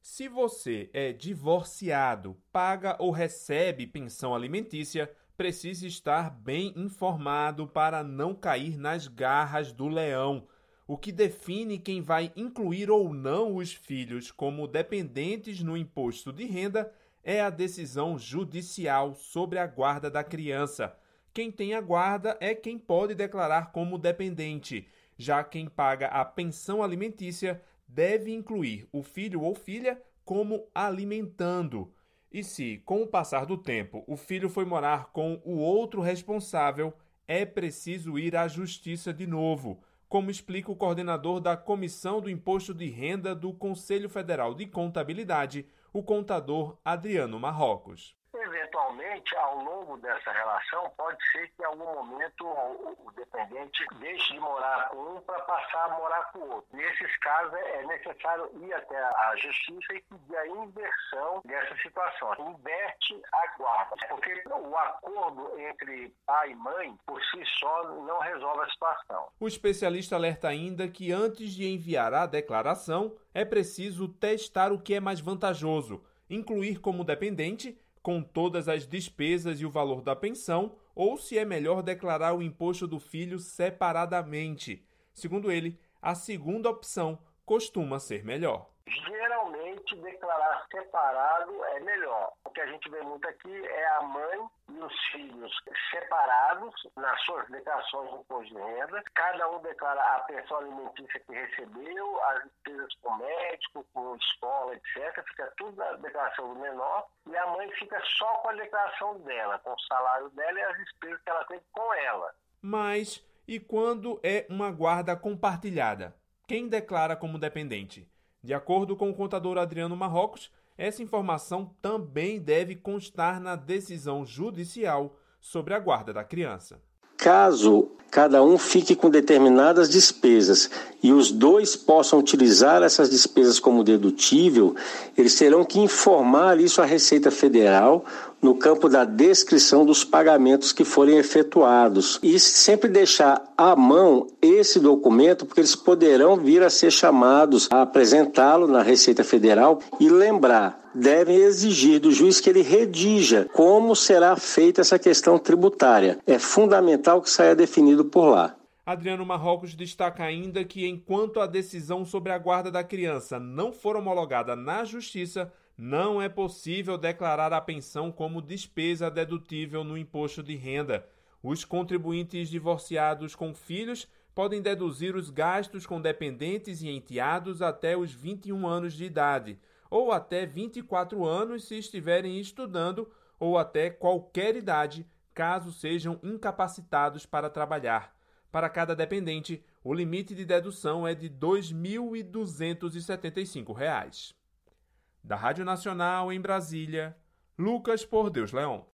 Se você é divorciado, paga ou recebe pensão alimentícia, precisa estar bem informado para não cair nas garras do leão. O que define quem vai incluir ou não os filhos como dependentes no imposto de renda é a decisão judicial sobre a guarda da criança. Quem tem a guarda é quem pode declarar como dependente. Já quem paga a pensão alimentícia deve incluir o filho ou filha como alimentando. E se, com o passar do tempo, o filho foi morar com o outro responsável, é preciso ir à justiça de novo, como explica o coordenador da Comissão do Imposto de Renda do Conselho Federal de Contabilidade, o contador Adriano Marrocos. Eventualmente, ao longo dessa relação, pode ser que em algum momento o dependente deixe de morar com um para passar a morar com o outro. Nesses casos, é necessário ir até a justiça e pedir a inversão dessa situação. Inverte a guarda, porque o acordo entre pai e mãe, por si só, não resolve a situação. O especialista alerta ainda que antes de enviar a declaração, é preciso testar o que é mais vantajoso, incluir como dependente com todas as despesas e o valor da pensão, ou se é melhor declarar o imposto do filho separadamente. Segundo ele, a segunda opção costuma ser melhor. Geralmente, declarar separado é melhor. O que a gente vê muito aqui é a mãe e os filhos separados nas suas declarações de imposto de renda. Cada um declara a pensão alimentícia que recebeu, as despesas com médico, com escola, etc. Fica tudo na declaração do menor. E a mãe fica só com a declaração dela, com o salário dela e as despesas que ela tem com ela. Mas e quando é uma guarda compartilhada? Quem declara como dependente? De acordo com o contador Adriano Marrocos, essa informação também deve constar na decisão judicial sobre a guarda da criança. Caso cada um fique com determinadas despesas e os dois possam utilizar essas despesas como dedutível, eles terão que informar isso à Receita Federal no campo da descrição dos pagamentos que forem efetuados. E sempre deixar à mão esse documento, porque eles poderão vir a ser chamados a apresentá-lo na Receita Federal e lembrar, devem exigir do juiz que ele redija como será feita essa questão tributária. É fundamental que saia definido por lá. Adriano Marrocos destaca ainda que enquanto a decisão sobre a guarda da criança não for homologada na Justiça, não é possível declarar a pensão como despesa dedutível no imposto de renda. Os contribuintes divorciados com filhos podem deduzir os gastos com dependentes e enteados até os 21 anos de idade, ou até 24 anos se estiverem estudando, ou até qualquer idade, caso sejam incapacitados para trabalhar. Para cada dependente, o limite de dedução é de R$ 2.275. Da Rádio Nacional em Brasília, Lucas Por Deus Leão.